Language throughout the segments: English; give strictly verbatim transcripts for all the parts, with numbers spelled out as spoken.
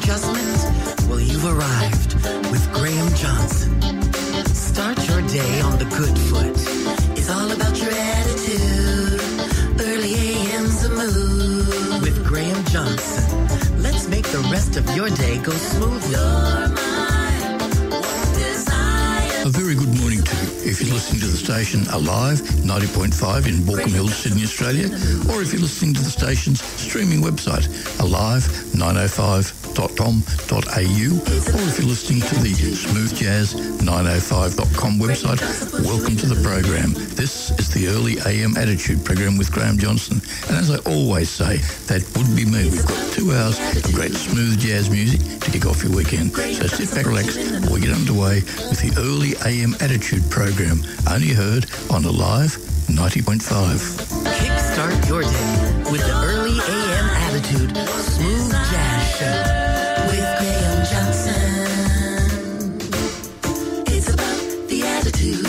adjustment? Well, you've arrived with Graham Johnson. Start your day on the good foot. It's all about your attitude. Early A M's a move. With Graham Johnson, let's make the rest of your day go smoothly. You're my one desire. A very good morning to you. If you're listening to the station Alive, ninety point five in Baulkham Hills, Sydney, Australia, or if you're listening to the station's streaming website, alive nine oh five dot com dot a u, or if you're listening to the Smooth Jazz nine oh five dot com website, welcome to the program. This is the Early A M Attitude program with Graham Johnson. And as I always say, that would be me. We've got two hours of great smooth jazz music to kick off your weekend. So sit back, relax, while we get underway with the Early A M Attitude program, only heard on Alive ninety point five. Kickstart your day with the Early A M Attitude Smooth Jazz Show. With Graham Johnson, it's about the attitude.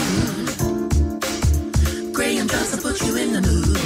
Graham Johnson puts you in the mood.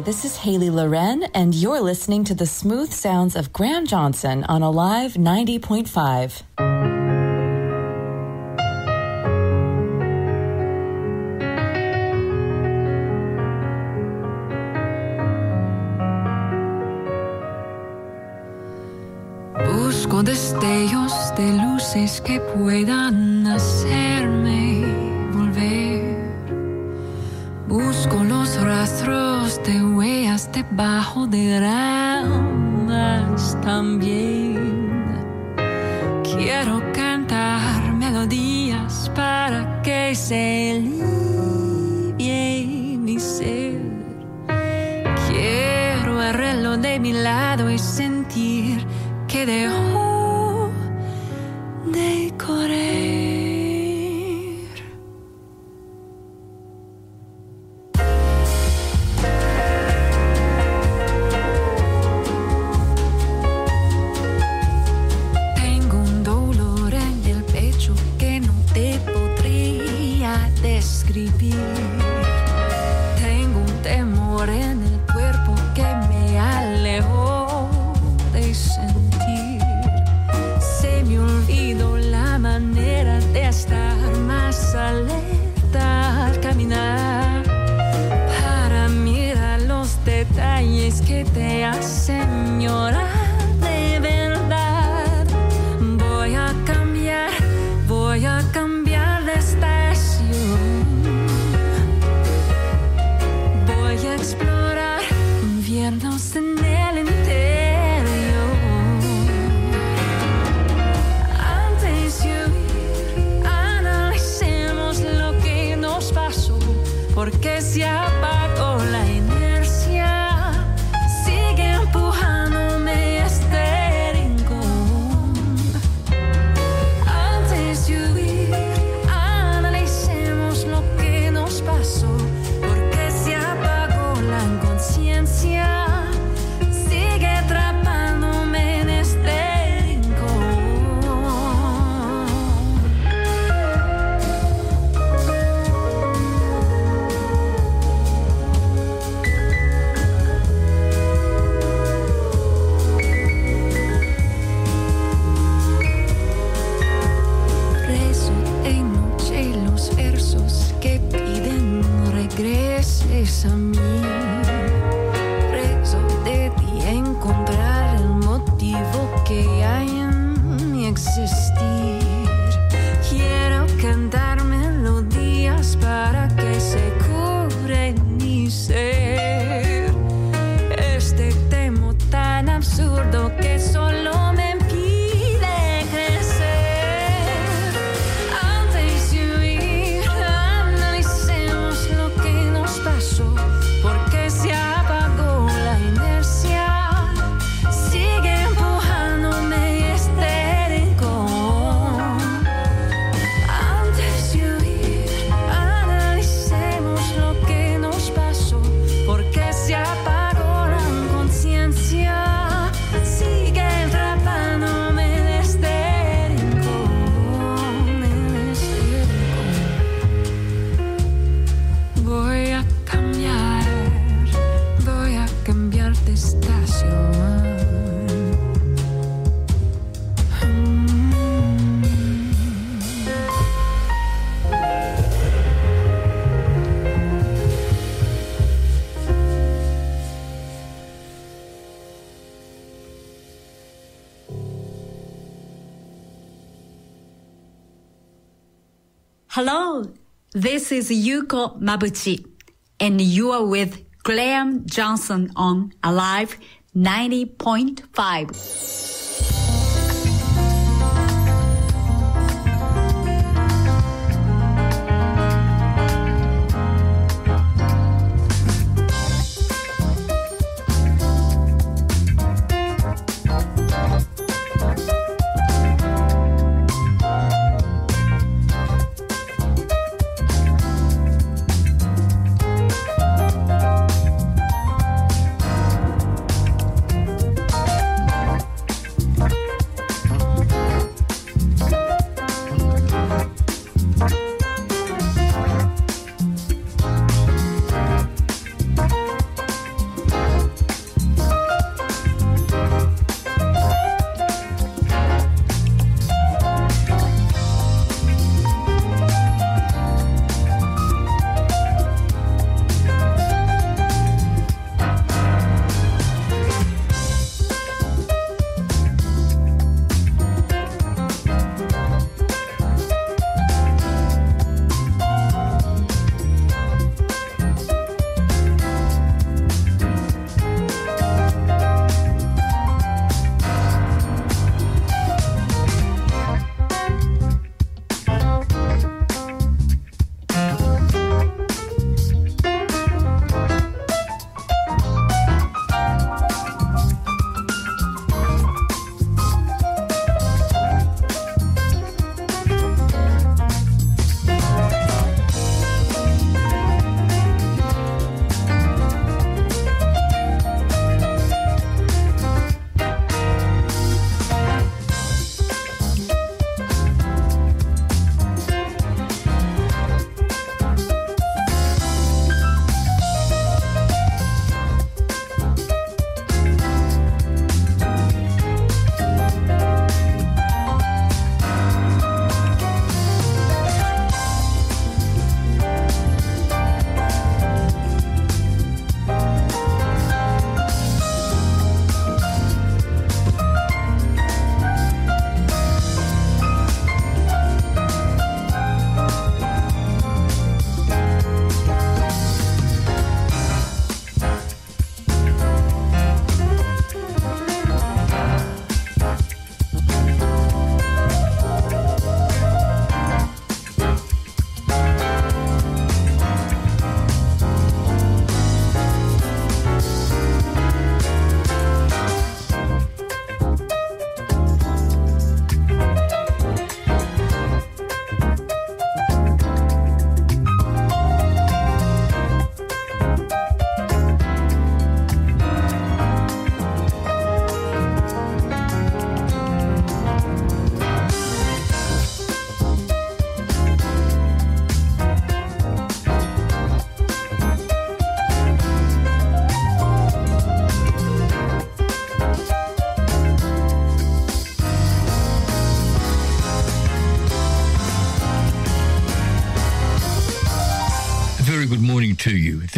this is Haley Loren, and you're listening to the smooth sounds of Graham Johnson on Alive ninety point five. Busco destellos de luces que puedan hacerme volver. Busco los rastros de huellas debajo de ramas también. Quiero cantar melodías para que se alivie mi ser. Quiero el reloj de mi lado y sentir que dejó de correr. Tengo un dolor en el pecho que no te podría describir. Tengo un temor en el cuerpo que me alejó de sentir. Se me olvidó la manera de estar más alerta al caminar, para mirar los detalles que te hacen llorar de verdad. Voy a cambiar, voy a cambiar de estación. Voy a explorar inviernos en el interior. Porque se apagó la inercia, sigue empujándome este rincón. Antes de huir, analicemos lo que nos pasó. Porque se apagó la inconsciencia, sigue atrapándome en este rincón. Que piden regreses a mí. Rezo de ti encontrar el motivo que hay en mi existir. Quiero cantar melodías para que se cure mi ser. Este temo tan absurdo que solo me impide crecer. Antes de huir, analicemos lo que nos pasó. Porque se apagó la inercia, sigue empujándome este rincón. Antes de huir, analicemos lo que nos pasó. Porque se apagó la inconsciencia, sigue atrapándome en este rincón, en este rincón. Voy a cambiar, voy a cambiar de estación. Hello, this is Yuko Mabuchi, and you are with Graham Johnson on Alive ninety point five.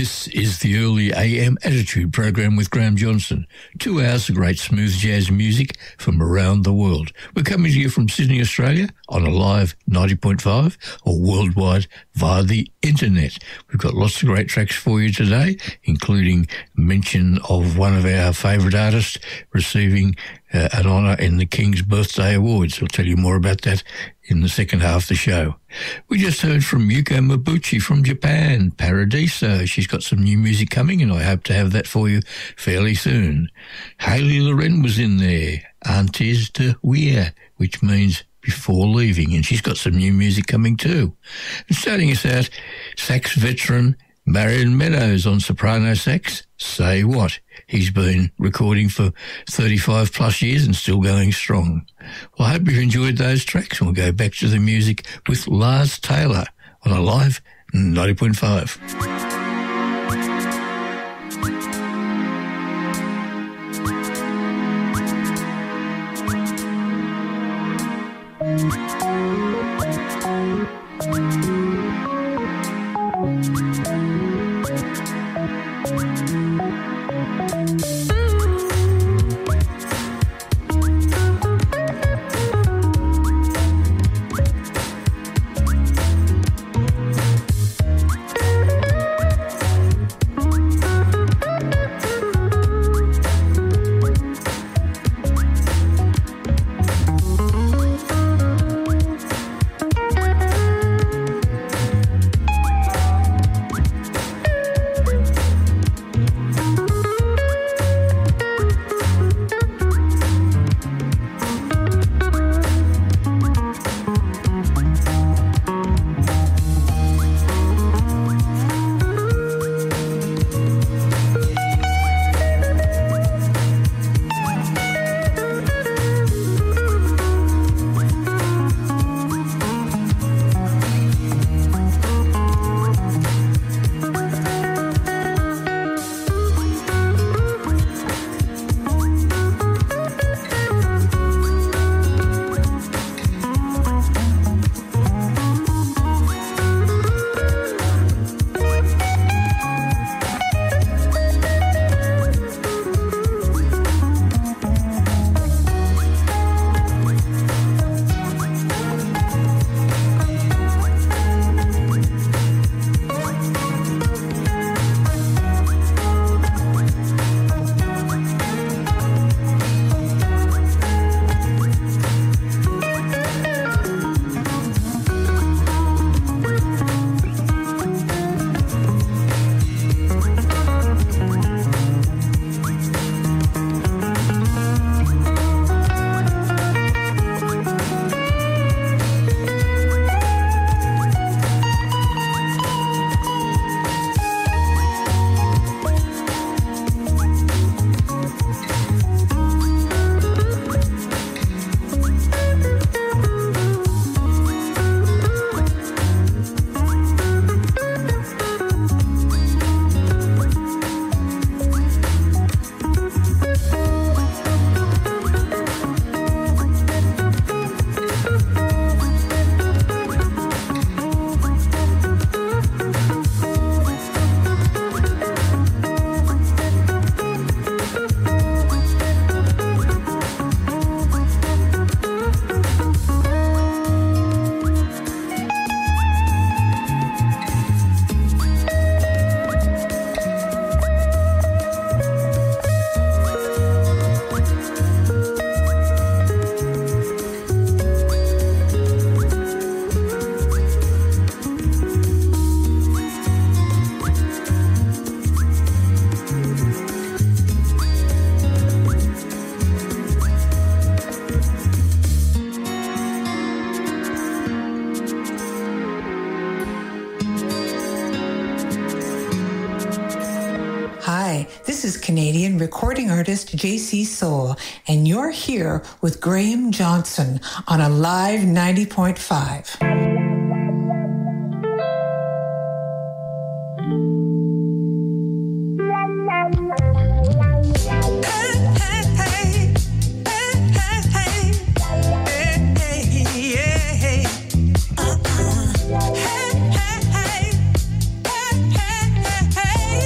This is the Early A M Attitude program with Graham Johnson. Two hours of great smooth jazz music from around the world. We're coming to you from Sydney, Australia on a live ninety point five or worldwide via the internet. We've got lots of great tracks for you today, including mention of one of our favourite artists receiving uh, an honour in the King's Birthday Awards. I'll tell you more about that in the second half of the show. We just heard from Yuko Mabuchi from Japan, Paradiso. She's got some new music coming, and I hope to have that for you fairly soon. Hayley Loren was in there, Antes de Huir, which means before leaving, and she's got some new music coming too. And starting us out, sax veteran Marion Meadows on soprano sax, Say What. He's been recording for thirty-five plus years and still going strong. Well, I hope you've enjoyed those tracks, and we'll go back to the music with Lars Taylor on a live ninety point five. Canadian recording artist J C Soul, and you're here with Graham Johnson on a live ninety point five. Hey,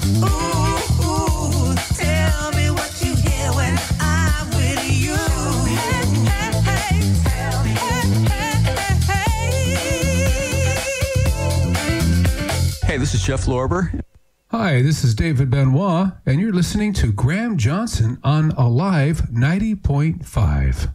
Hey, this is Jeff Lorber. Hi, this is David Benoit, and you're listening to Graham Johnson on Alive ninety point five.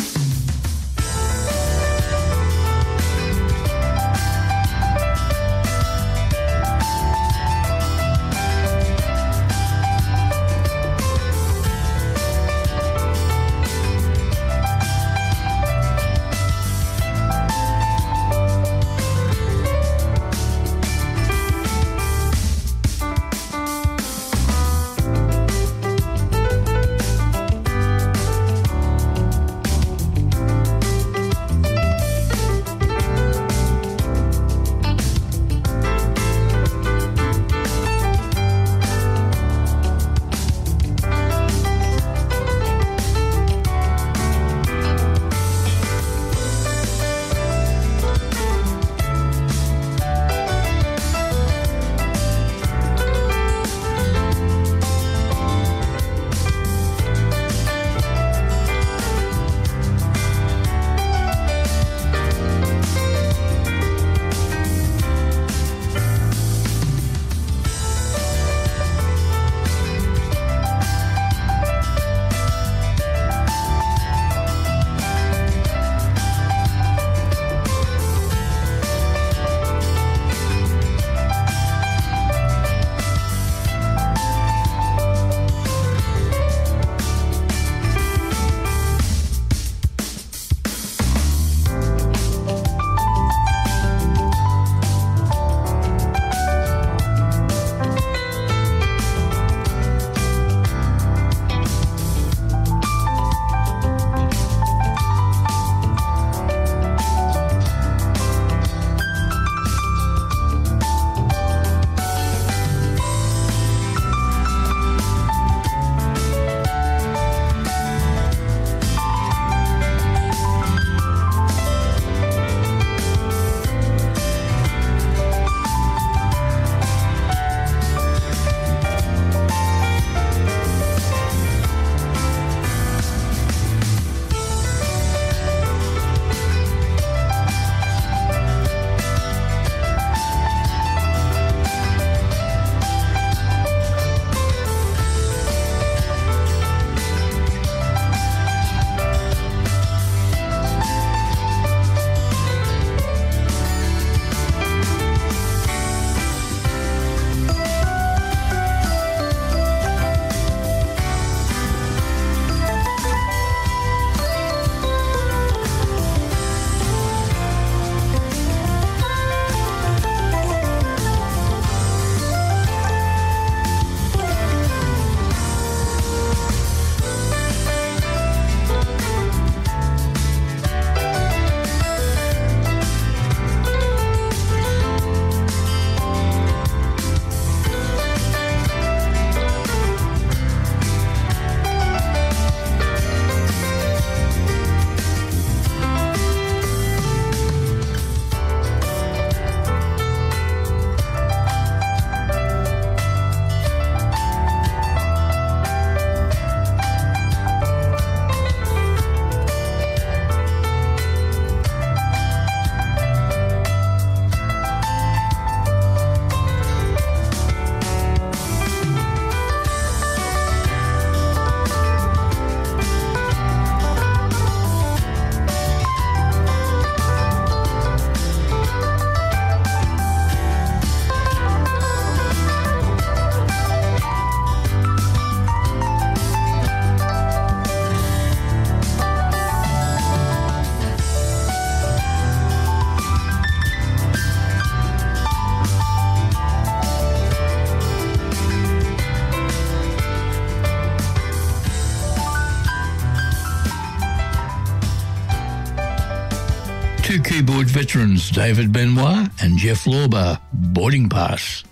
two keyboard veterans, David Benoit and Jeff Lorber, Boarding Pass.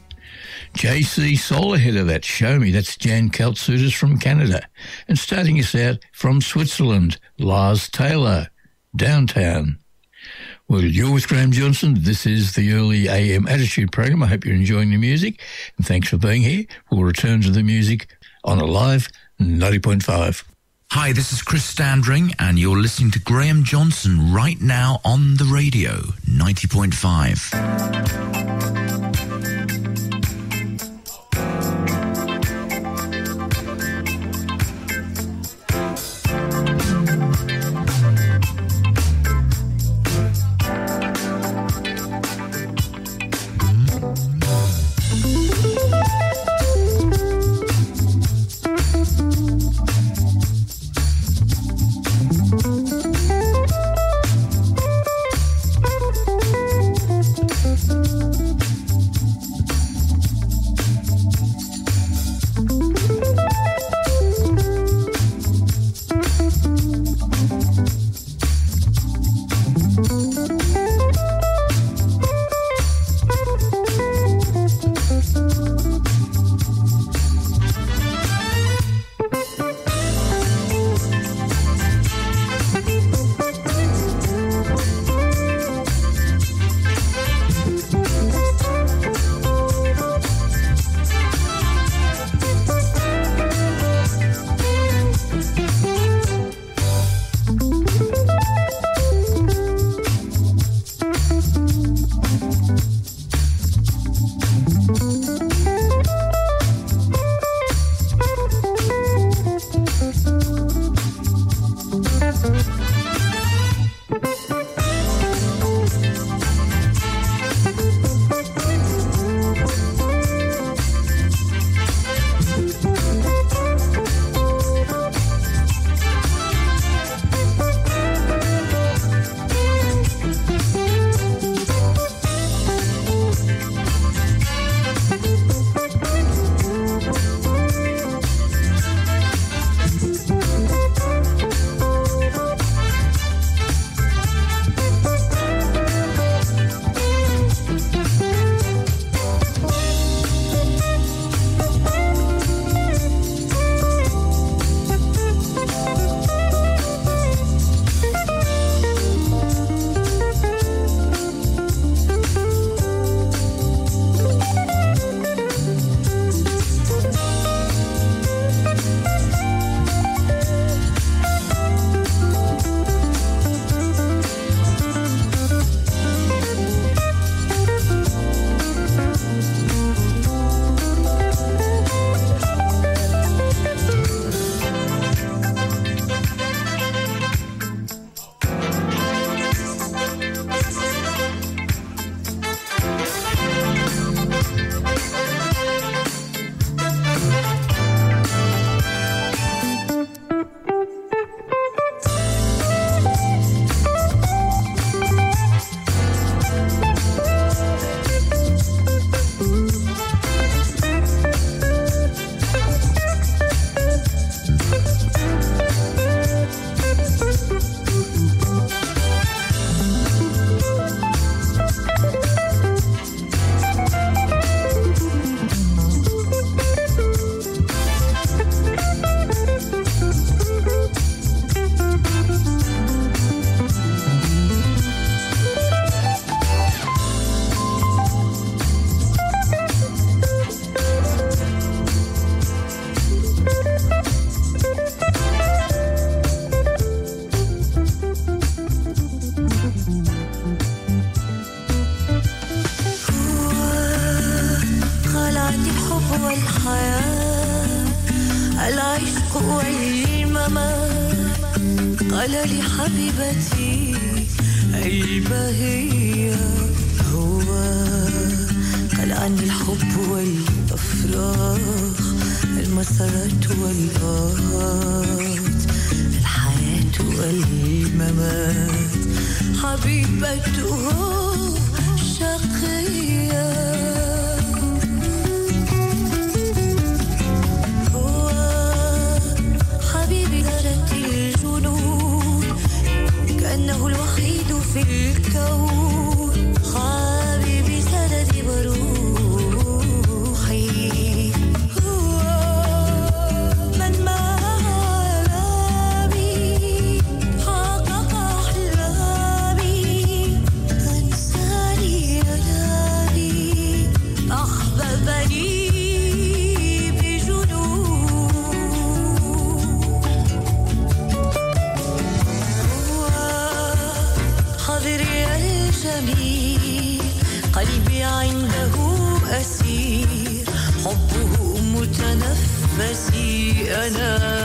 J C Soul ahead of that, Show Me, that's Jan Kaltsutis from Canada. And starting us out from Switzerland, Lars Taylor, Downtown. Well, you're with Graham Johnson. This is the Early A M Attitude program. I hope you're enjoying the music, and thanks for being here. We'll return to the music on Alive ninety point five. Hi, this is Chris Standring, and you're listening to Graham Johnson right now on the radio, ninety point five. قال لي حبيبتي البهية هو قال عني الحب والأفراح المسارات والآهات الحياة والممات حبيبته شقية كأنه الوحيد في الكون حبيبي سندي بروحي هو من معلمي حقق أحلامي نفسي أنا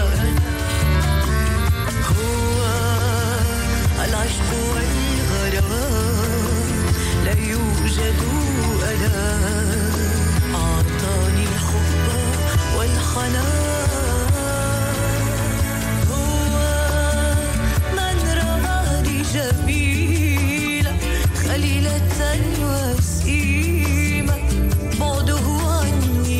هو العشق والغرام لا يوجد أنا أعطاني الحب والحنان هو من رآني جميلة خليلة وسيمة بعده عني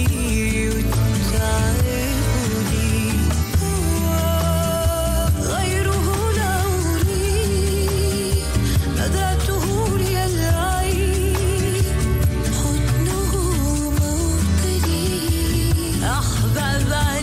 يتعبني هو غيره لوني نظرته لي العين حضنه موطني أحبب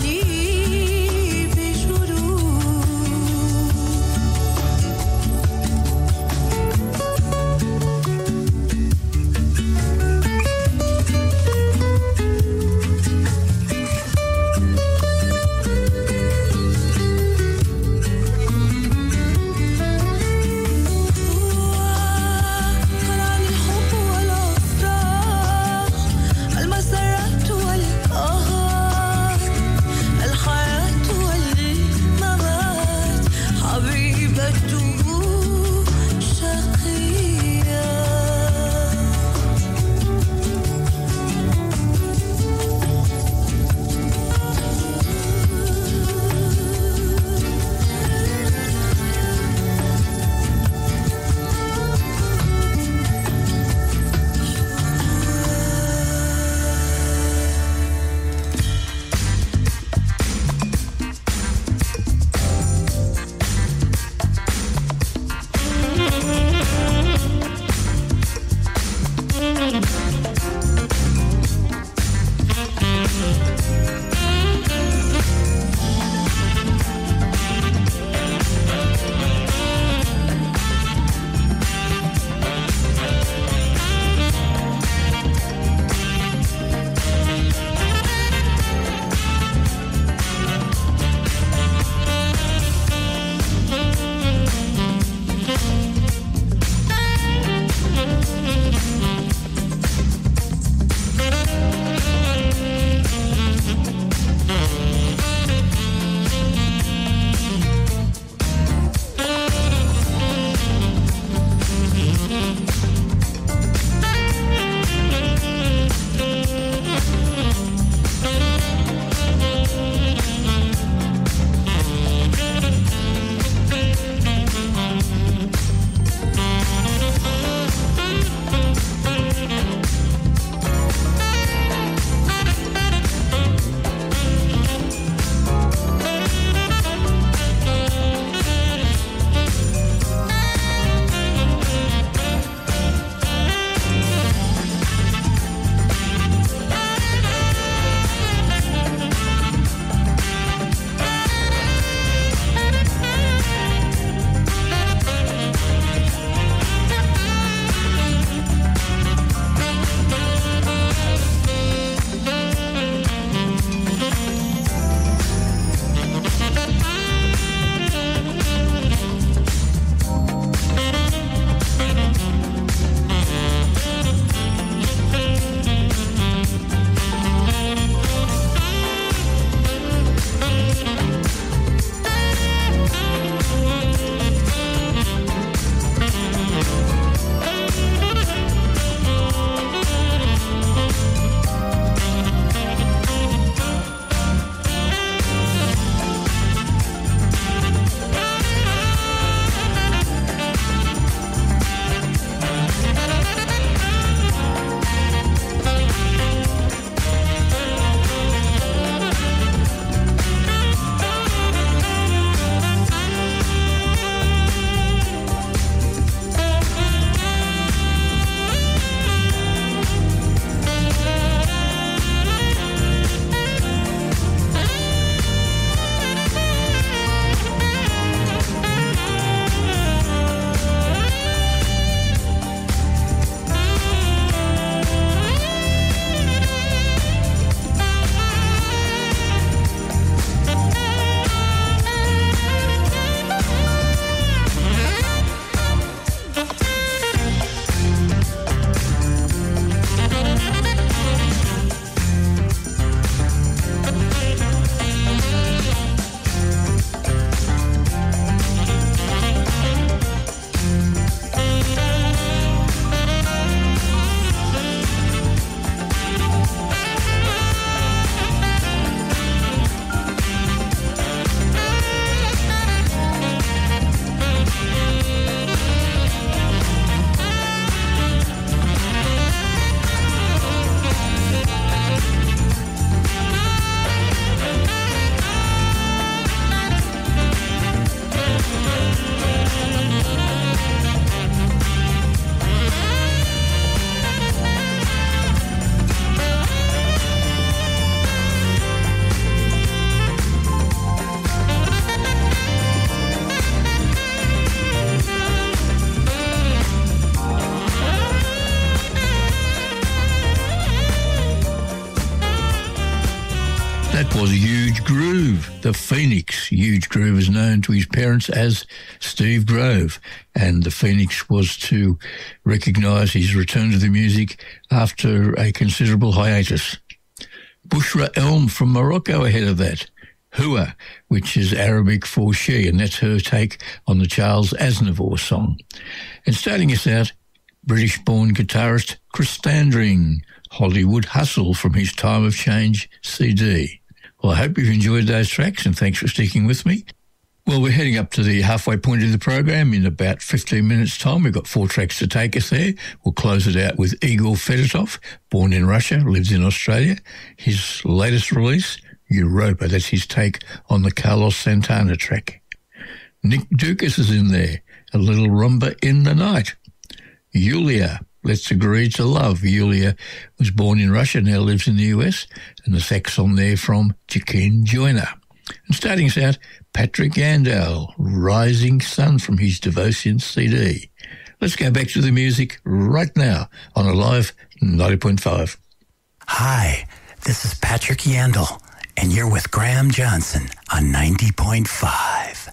That was Huge Groove, the Phoenix. Huge Groove is known to his parents as Steve Grove, and the Phoenix was to recognise his return to the music after a considerable hiatus. Bushra Elm from Morocco ahead of that. Hua, which is Arabic for she, and that's her take on the Charles Aznavour song. And starting us out, British-born guitarist Chris Standring, Hollywood Hustle from his Time of Change C D. Well, I hope you've enjoyed those tracks, and thanks for sticking with me. Well, we're heading up to the halfway point of the program in about fifteen minutes' time. We've got four tracks to take us there. We'll close it out with Igor Fedotov, born in Russia, lives in Australia. His latest release, Europa, that's his take on the Carlos Santana track. Nick Dukas is in there, A Little Rumba in the Night. Yulia, Let's Agree to Love. Yulia was born in Russia, now lives in the U S, and the sax on there from Joaquin Joyner. And starting us out, Patrick Yandel, Rising Sun from his Devotion C D. Let's go back to the music right now on Alive ninety point five. Hi, this is Patrick Yandel, and you're with Graham Johnson on ninety point five.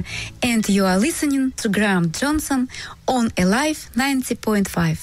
and you are listening to Graham Johnson on Alive ninety point five.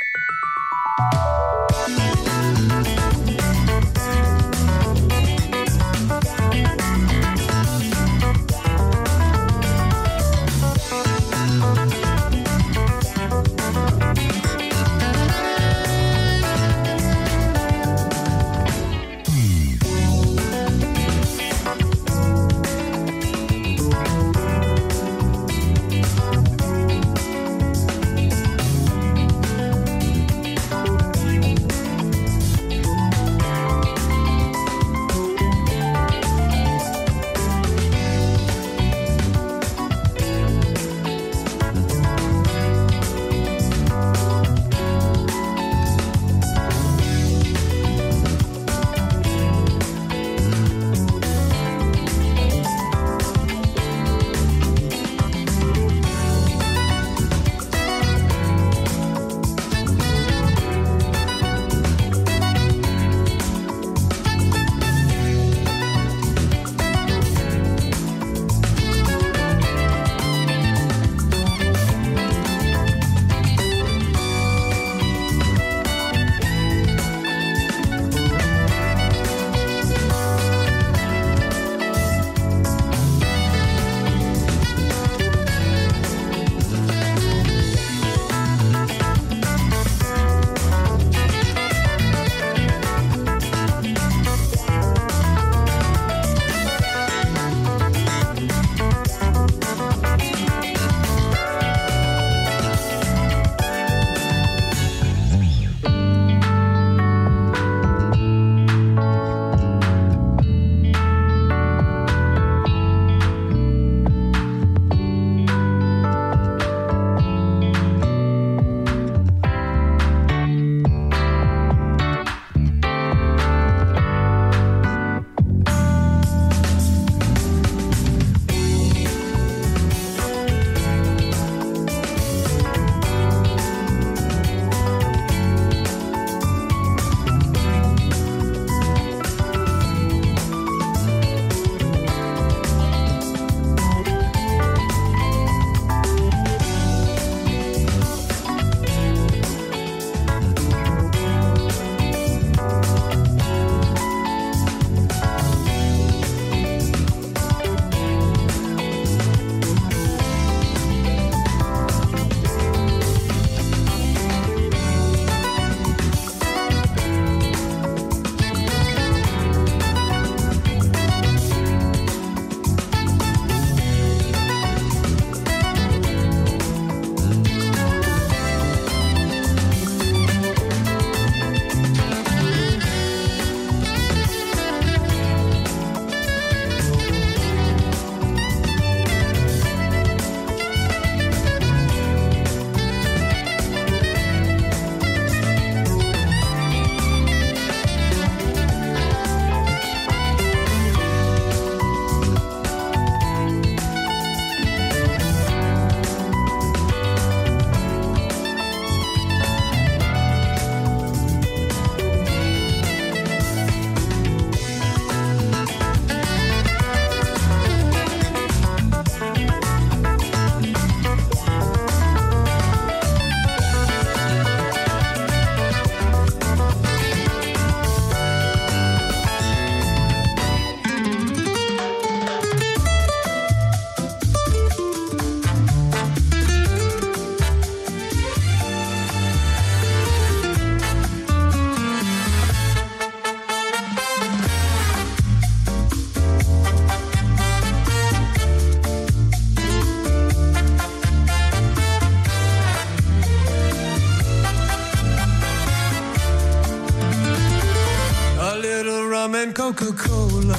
and Coca-Cola,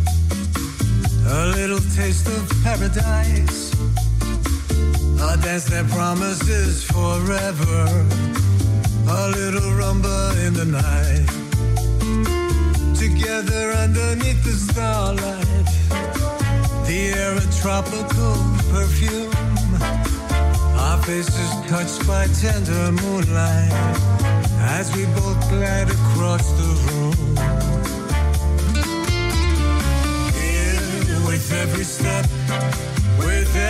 a little taste of paradise, a dance that promises forever, a little rumba in the night, together underneath the starlight, the air a tropical perfume, our faces touched by tender moonlight, as we both glide across the room. Here, with every step, with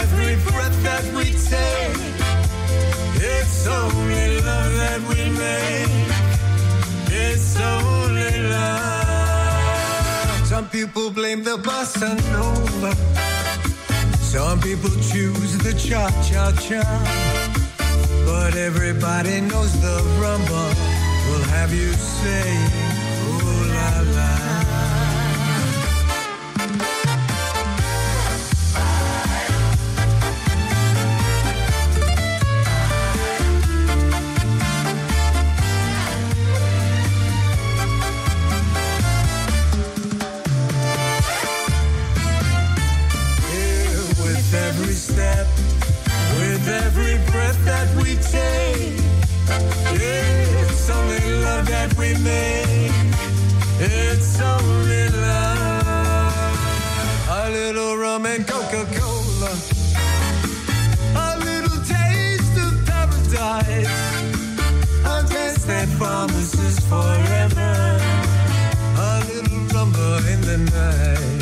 that we take. It's only love that we make. It's only love. Some people blame the bossa nova. Some people choose the cha-cha-cha. But everybody knows the rumba will have you saying, ooh la la. Every step, with every breath that we take, it's only love that we make. It's only love. A little rum and Coca-Cola, a little taste of paradise, a taste that promises forever, a little rumba in the night.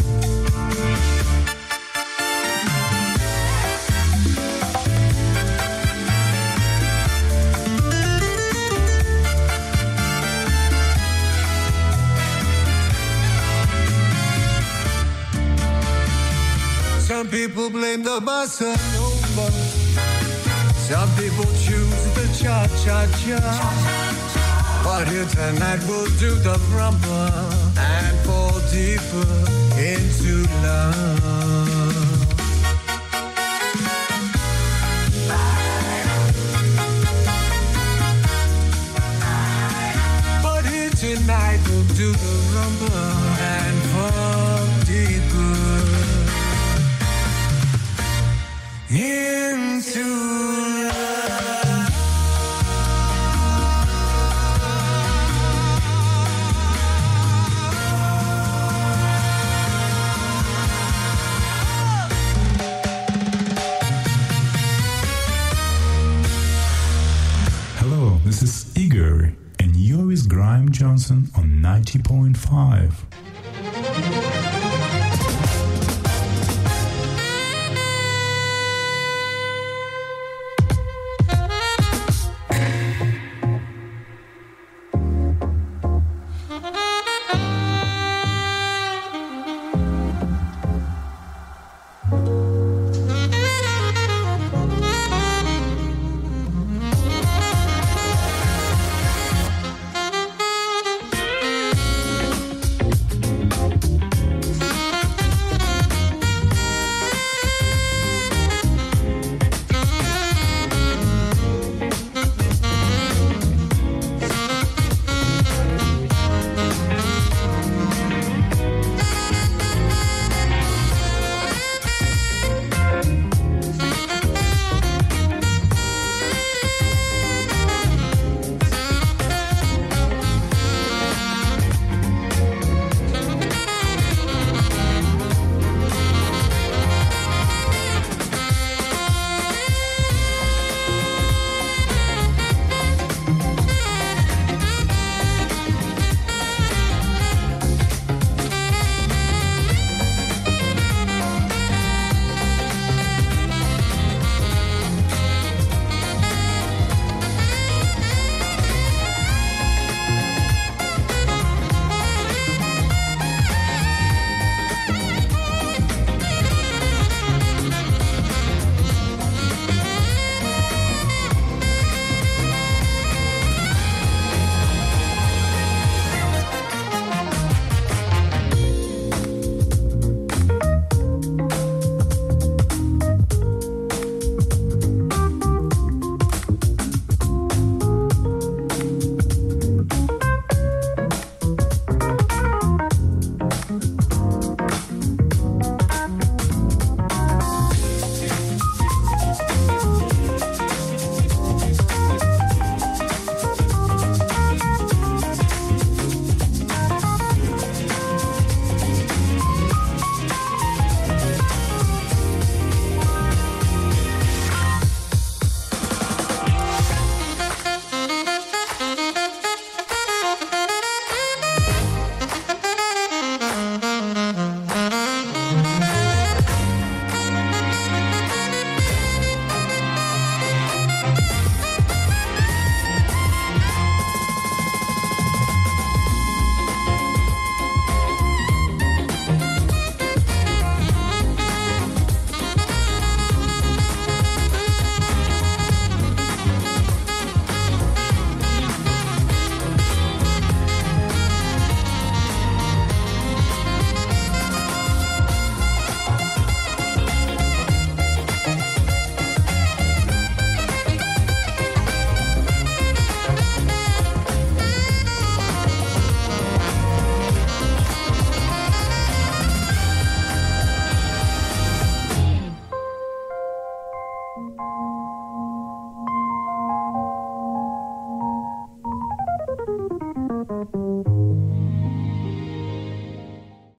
Some people blame the bossa nova. Some people choose the cha-cha-cha. But here tonight we'll do the rumba and fall deeper into love. But here tonight we'll do the rumba and fall deeper into love. Hello, this is Igor, and you're with Graham Johnson on ninety point five.